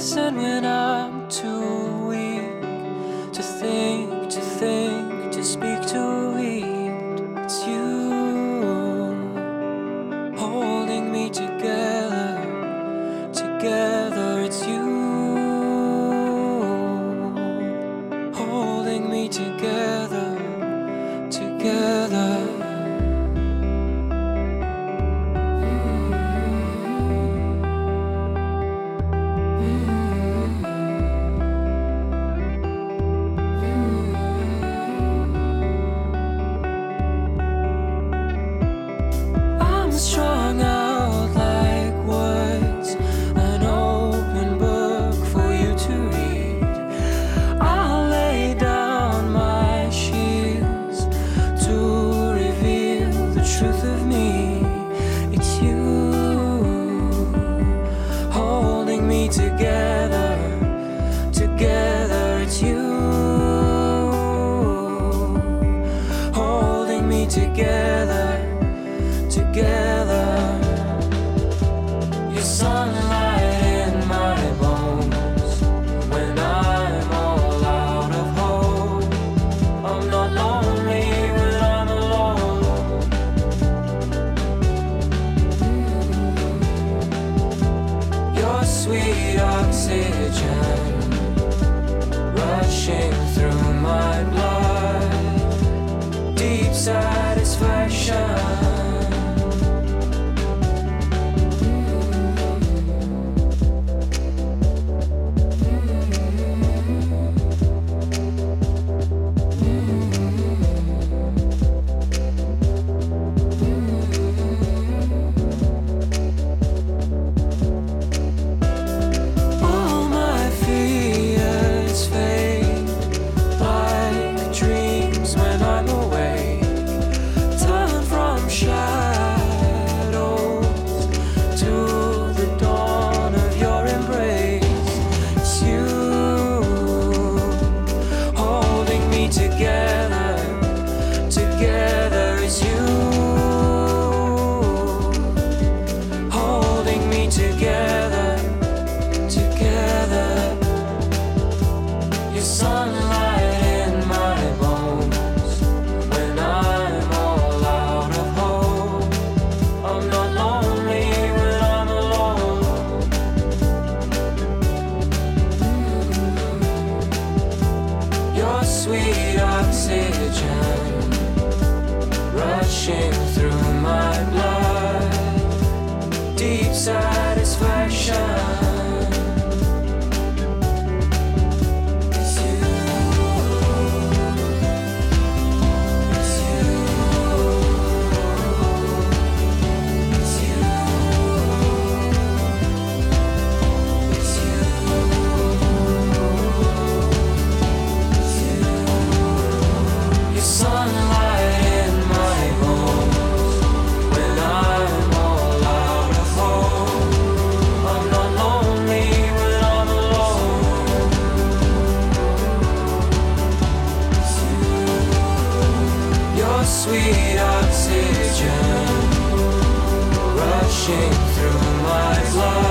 listen when I'm too weak to think, to speak, to read. It's you holding me together, together. It's you holding me together, together. Strung out like words, an open book for you to read. I'll lay down my shields to reveal the truth of me. It's you holding me together, together. It's you holding me together, together. Your sunlight in my bones when I'm all out of hope. I'm not lonely when I'm alone. Your sweet oxygen rushing through my blood, deep satisfaction. Sweet oxygen rushing through my blood, deep satisfaction. Sweet oxygen rushing through my blood.